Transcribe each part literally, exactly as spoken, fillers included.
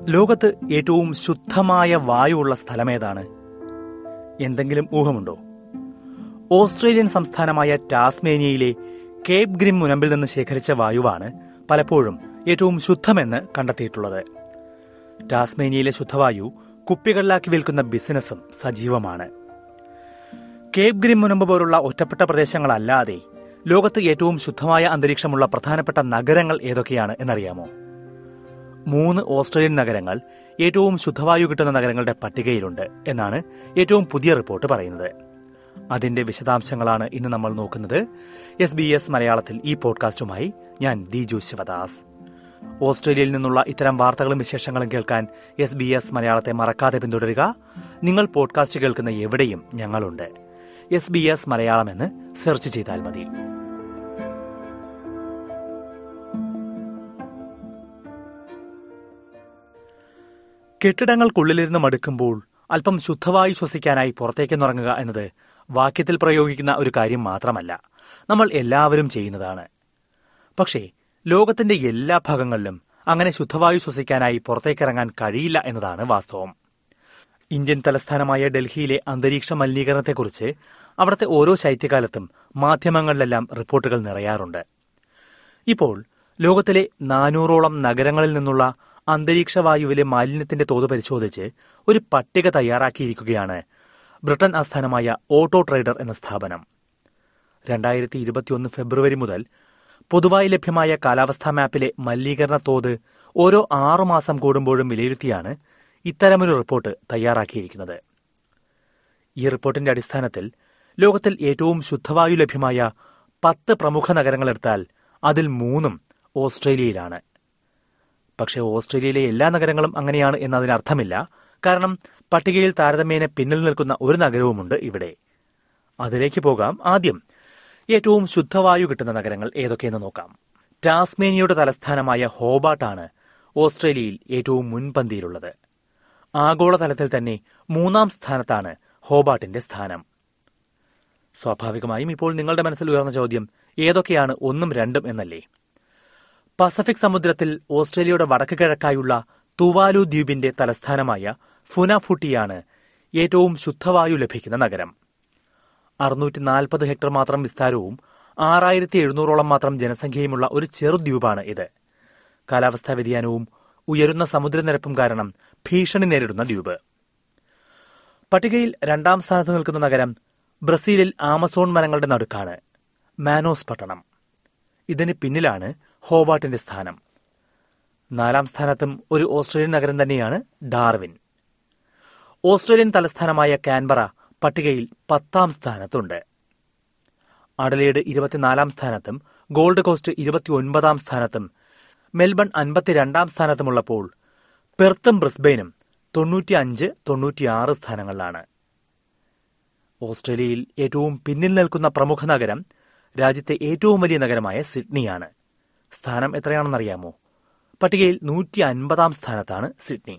ലോകത്ത് ഏറ്റവും ശുദ്ധമായ വായുവുള്ള സ്ഥലമേതാണ്? എന്തെങ്കിലും ഊഹമുണ്ടോ? ഓസ്ട്രേലിയൻ സംസ്ഥാനമായ ടാസ്മേനിയയിലെ കേപ്പ് ഗ്രിം മുനമ്പിൽ നിന്ന് ശേഖരിച്ച വായുവാണ് പലപ്പോഴും ഏറ്റവും ശുദ്ധമെന്ന് കണ്ടെത്തിയിട്ടുള്ളത്. ടാസ്മേനിയയിലെ ശുദ്ധവായു കുപ്പികളിലാക്കി വിൽക്കുന്ന ബിസിനസ്സും സജീവമാണ്. കേപ്പ് ഗ്രിം മുനമ്പ് പോലുള്ള ഒറ്റപ്പെട്ട പ്രദേശങ്ങളല്ലാതെ ലോകത്ത് ഏറ്റവും ശുദ്ധമായ അന്തരീക്ഷമുള്ള പ്രധാനപ്പെട്ട നഗരങ്ങൾ ഏതൊക്കെയാണ് എന്നറിയാമോ? മൂന്ന് ഓസ്ട്രേലിയൻ നഗരങ്ങൾ ഏറ്റവും ശുദ്ധവായു കിട്ടുന്ന നഗരങ്ങളുടെ പട്ടികയിലുണ്ട് എന്നാണ് ഏറ്റവും പുതിയ റിപ്പോർട്ട് പറയുന്നത്. അതിന്റെ വിശദാംശങ്ങളാണ് ഇന്ന് നമ്മൾ നോക്കുന്നത്. എസ് ബി എസ് മലയാളത്തിൽ ഈ പോഡ്കാസ്റ്റുമായി ഞാൻ ദിജു ശിവദാസ്. ഓസ്ട്രേലിയയിൽ നിന്നുള്ള ഇത്തരം വാർത്തകളും വിശേഷങ്ങളും കേൾക്കാൻ എസ് ബി എസ് മലയാളത്തെ മറക്കാതെ പിന്തുടരുക. നിങ്ങൾ പോഡ്കാസ്റ്റ് കേൾക്കുന്ന എവിടെയും ഞങ്ങളുണ്ട്. എസ് ബി എസ് മലയാളം എന്ന് സെർച്ച് ചെയ്താൽ മതി. കെട്ടിടങ്ങൾക്കുള്ളിലിരുന്ന് മടുക്കുമ്പോൾ അല്പം ശുദ്ധവായു ശ്വസിക്കാനായി പുറത്തേക്കൊന്നിറങ്ങുക എന്നത് വാക്യത്തിൽ പ്രയോഗിക്കുന്ന ഒരു കാര്യം മാത്രമല്ല, നമ്മൾ എല്ലാവരും ചെയ്യുന്നതാണ്. പക്ഷേ ലോകത്തിന്റെ എല്ലാ ഭാഗങ്ങളിലും അങ്ങനെ ശുദ്ധവായു ശ്വസിക്കാനായി പുറത്തേക്കിറങ്ങാൻ കഴിയില്ല എന്നതാണ് വാസ്തവം. ഇന്ത്യൻ തലസ്ഥാനമായ ഡൽഹിയിലെ അന്തരീക്ഷ മലിനീകരണത്തെക്കുറിച്ച് അവിടുത്തെ ഓരോ ശൈത്യകാലത്തും മാധ്യമങ്ങളിലെല്ലാം റിപ്പോർട്ടുകൾ നിറയാറുണ്ട്. ഇപ്പോൾ ലോകത്തിലെ നാനൂറോളം നഗരങ്ങളിൽ നിന്നുള്ള അന്തരീക്ഷവായുവിലെ മാലിന്യത്തിന്റെ തോത് പരിശോധിച്ച് ഒരു പട്ടിക തയ്യാറാക്കിയിരിക്കുകയാണ് ബ്രിട്ടൻ ആസ്ഥാനമായ ഓട്ടോ ട്രേഡർ എന്ന സ്ഥാപനം. രണ്ടായിരത്തി ഇരുപത്തിയൊന്ന് ഫെബ്രുവരി മുതൽ പൊതുവായി ലഭ്യമായ കാലാവസ്ഥാ മാപ്പിലെ മലിനീകരണ തോത് ഓരോ ആറുമാസം കൂടുമ്പോഴും വിലയിരുത്തിയാണ് ഇത്തരമൊരു റിപ്പോർട്ട് തയ്യാറാക്കിയിരിക്കുന്നത്. ഈ റിപ്പോർട്ടിന്റെ അടിസ്ഥാനത്തിൽ ലോകത്തിൽ ഏറ്റവും ശുദ്ധവായു ലഭ്യമായ പത്ത് പ്രമുഖ നഗരങ്ങളെടുത്താൽ അതിൽ മൂന്നും ഓസ്ട്രേലിയയിലാണ്. പക്ഷേ ഓസ്ട്രേലിയയിലെ എല്ലാ നഗരങ്ങളും അങ്ങനെയാണ് എന്നതിനർത്ഥമില്ല. കാരണം പട്ടികയിൽ താരതമ്യേന പിന്നിൽ നിൽക്കുന്ന ഒരു നഗരവുമുണ്ട് ഇവിടെ. അതിലേക്ക് പോകാം. ആദ്യം ഏറ്റവും ശുദ്ധവായു കിട്ടുന്ന നഗരങ്ങൾ ഏതൊക്കെയെന്ന് നോക്കാം. ടാസ്മേനിയയുടെ തലസ്ഥാനമായ ഹോബാർട്ടാണ് ഓസ്ട്രേലിയയിൽ ഏറ്റവും മുൻപന്തിയിലുള്ളത്. ആഗോളതലത്തിൽ തന്നെ മൂന്നാം സ്ഥാനത്താണ് ഹോബാർട്ടിന്റെ സ്ഥാനം. സ്വാഭാവികമായും ഇപ്പോൾ നിങ്ങളുടെ മനസ്സിൽ ഉയർന്ന ചോദ്യം ഏതൊക്കെയാണ് ഒന്നും രണ്ടും എന്നല്ലേ? പസഫിക് സമുദ്രത്തിൽ ഓസ്ട്രേലിയയുടെ വടക്ക് കിഴക്കായുള്ള തുവാലു ദ്വീപിന്റെ തലസ്ഥാനമായ ഫുനാഫുട്ടിയാണ് ഏറ്റവും ശുദ്ധവായു ലഭിക്കുന്ന നഗരം. അറുന്നൂറ്റി നാൽപ്പത് ഹെക്ടർ മാത്രം വിസ്താരവും ആറായിരത്തി എഴുന്നൂറോളം മാത്രം ജനസംഖ്യയുമുള്ള ഒരു ചെറുദ്വീപാണ് ഇത്. കാലാവസ്ഥാ വ്യതിയാനവും ഉയരുന്ന സമുദ്രനിരപ്പും കാരണം ഭീഷണി നേരിടുന്ന ദ്വീപ്. പട്ടികയിൽ രണ്ടാം സ്ഥാനത്ത് നിൽക്കുന്ന നഗരം ബ്രസീലിൽ ആമസോൺ വനങ്ങളുടെ നടുക്കാണ്, മാനോസ് പട്ടണം. ഇതിന് പിന്നിലാണ് ഹോബാർട്ടിന്റെ സ്ഥാനം. നാലാം സ്ഥാനത്തും ഒരു ഓസ്ട്രേലിയൻ നഗരം തന്നെയാണ് ഡാർവിൻ. ഓസ്ട്രേലിയൻ തലസ്ഥാനമായ കാൻബറ പട്ടികയിൽ പത്താം സ്ഥാനത്തുണ്ട്. അഡലേഡ് ഇരുപത്തിനാലാം സ്ഥാനത്തും ഗോൾഡ് കോസ്റ്റ് ഇരുപത്തിയൊൻപതാം സ്ഥാനത്തും മെൽബൺ അൻപത്തിരണ്ടാം സ്ഥാനത്തുമുള്ളപ്പോൾ പെർത്തും ബ്രിസ്ബെയിനും തൊണ്ണൂറ്റിയഞ്ച് തൊണ്ണൂറ്റിയാറ് സ്ഥാനങ്ങളിലാണ്. ഓസ്ട്രേലിയയിൽ ഏറ്റവും പിന്നിൽ നിൽക്കുന്ന പ്രമുഖ നഗരം രാജ്യത്തെ ഏറ്റവും വലിയ നഗരമായ സിഡ്നിയാണ്. സ്ഥാനം എത്രയാണെന്നറിയാമോ? പട്ടികയിൽ നൂറ്റി അൻപതാം സ്ഥാനത്താണ് സിഡ്നി.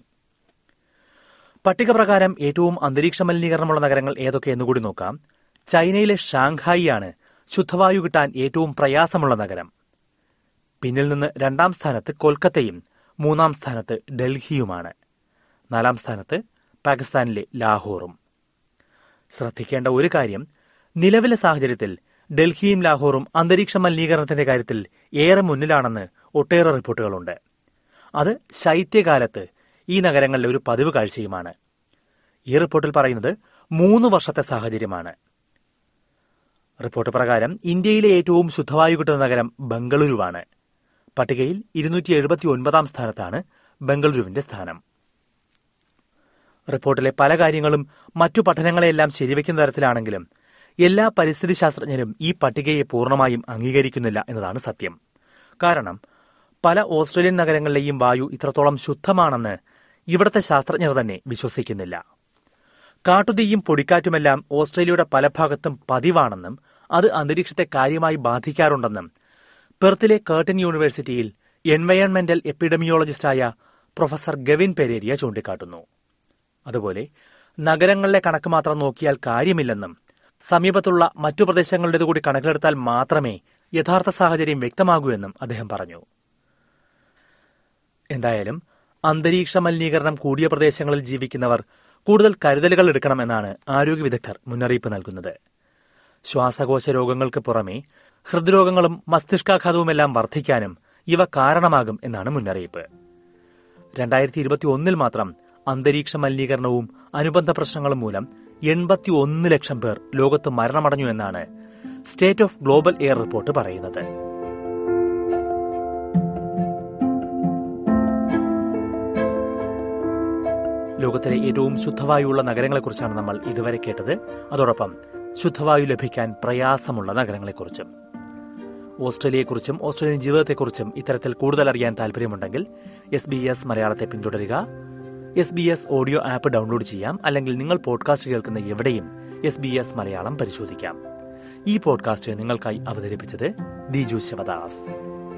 പട്ടിക പ്രകാരം ഏറ്റവും അന്തരീക്ഷ മലിനീകരണമുള്ള നഗരങ്ങൾ ഏതൊക്കെയെന്നുകൂടി നോക്കാം. ചൈനയിലെ ഷാങ്ഹായിയാണ് ശുദ്ധവായു കിട്ടാൻ ഏറ്റവും പ്രയാസമുള്ള നഗരം. പിന്നിൽ നിന്ന് രണ്ടാം സ്ഥാനത്ത് കൊൽക്കത്തയും മൂന്നാം സ്ഥാനത്ത് ഡൽഹിയുമാണ്. നാലാം സ്ഥാനത്ത് പാകിസ്ഥാനിലെ ലാഹോറും. ശ്രദ്ധിക്കേണ്ട ഒരു കാര്യം, നിലവിലെ സാഹചര്യത്തിൽ ഡൽഹിയും ലാഹോറും അന്തരീക്ഷ മലിനീകരണത്തിന്റെ കാര്യത്തിൽ ഏറെ മുന്നിലാണെന്ന് ഒട്ടേറെ റിപ്പോർട്ടുകളുണ്ട്. അത് ശൈത്യകാലത്ത് ഈ നഗരങ്ങളിലെ ഒരു പതിവ് കാഴ്ചയുമാണ്. ഈ റിപ്പോർട്ടിൽ പറയുന്നത് മൂന്ന് വർഷത്തെ സാഹചര്യമാണ്. റിപ്പോർട്ട് പ്രകാരം ഇന്ത്യയിലെ ഏറ്റവും ശുദ്ധവായു കിട്ടുന്ന നഗരം ബംഗളൂരുവാണ്. പട്ടികയിൽ ഇരുന്നൂറ്റി എഴുപത്തി ഒൻപതാം സ്ഥാനത്താണ് ബംഗളൂരുവിന്റെ സ്ഥാനം. റിപ്പോർട്ടിലെ പല കാര്യങ്ങളും മറ്റു പഠനങ്ങളെയെല്ലാം ശരിവയ്ക്കുന്ന തരത്തിലാണെങ്കിലും എല്ലാ പരിസ്ഥിതി ശാസ്ത്രജ്ഞരും ഈ പട്ടികയെ പൂർണ്ണമായും അംഗീകരിക്കുന്നില്ല എന്നതാണ് സത്യം. കാരണം പല ഓസ്ട്രേലിയൻ നഗരങ്ങളിലെയും വായു ഇത്രത്തോളം ശുദ്ധമാണെന്ന് ഇവിടുത്തെ ശാസ്ത്രജ്ഞർ തന്നെ വിശ്വസിക്കുന്നില്ല. കാട്ടുതീയും പൊടിക്കാറ്റുമെല്ലാം ഓസ്ട്രേലിയയുടെ പല ഭാഗത്തും പതിവാണെന്നും അത് അന്തരീക്ഷത്തെ കാര്യമായി ബാധിക്കാറുണ്ടെന്നും പെർത്തിലെ കേർട്ടൺ യൂണിവേഴ്സിറ്റിയിൽ എൻവയോൺമെന്റൽ എപ്പിഡമിയോളജിസ്റ്റായ പ്രൊഫസർ ഗവിൻ പെരേരിയ ചൂണ്ടിക്കാട്ടുന്നു. അതുപോലെ നഗരങ്ങളിലെ കണക്ക് മാത്രം നോക്കിയാൽ കാര്യമില്ലെന്നും സമീപത്തുള്ള മറ്റു പ്രദേശങ്ങളുടേതുകൂടി കണക്കിലെടുത്താൽ മാത്രമേ യഥാർത്ഥ സാഹചര്യം വ്യക്തമാകൂ എന്നും അദ്ദേഹം പറഞ്ഞു. എന്തായാലും അന്തരീക്ഷ മലിനീകരണം കൂടിയ പ്രദേശങ്ങളിൽ ജീവിക്കുന്നവർ കൂടുതൽ കരുതലുകൾ എടുക്കണമെന്നാണ് ആരോഗ്യ വിദഗ്ധർ മുന്നറിയിപ്പ് നൽകുന്നത്. ശ്വാസകോശ രോഗങ്ങൾക്ക് പുറമെ ഹൃദ്രോഗങ്ങളും മസ്തിഷ്കാഘാതവുമെല്ലാം വർദ്ധിക്കാനും ഇവ കാരണമാകും എന്നാണ് മുന്നറിയിപ്പ്. രണ്ടായിരത്തി ഇരുപത്തി ഒന്നിൽ മാത്രം അന്തരീക്ഷ മലിനീകരണവും അനുബന്ധ പ്രശ്നങ്ങളും മൂലം എൺപത്തി ഒന്ന് ലക്ഷം പേർ ലോകത്ത് മരണമടഞ്ഞു എന്നാണ് State of Global Air report പറയുന്നത്. ലോകത്തിലെ ഏറ്റവും ശുദ്ധവായുവുള്ള നഗരങ്ങളെക്കുറിച്ചാണ് നമ്മൾ ഇതുവരെ കേട്ടത്. അതോടൊപ്പം ശുദ്ധവായു ലഭിക്കാൻ പ്രയാസമുള്ള നഗരങ്ങളെക്കുറിച്ചും. ഓസ്ട്രേലിയയെക്കുറിച്ചും ഓസ്ട്രേലിയൻ ജീവിതത്തെക്കുറിച്ചും ഇത്തരത്തിൽ കൂടുതൽ അറിയാൻ താല്പര്യമുണ്ടെങ്കിൽ എസ് ബി എസ് മലയാളത്തെ പിന്തുടരുക. S B S audio app download ചെയ്യാം. അല്ലെങ്കിൽ നിങ്ങൾ പോഡ്കാസ്റ്റ് കേൾക്കുന്ന എവിടെയും എസ് ബി എസ് മലയാളം പരിശോധിക്കാം. ഈ പോഡ്കാസ്റ്റ് നിങ്ങൾക്കായി അവതരിപ്പിച്ചത് ദിജു ശിവദാസ്.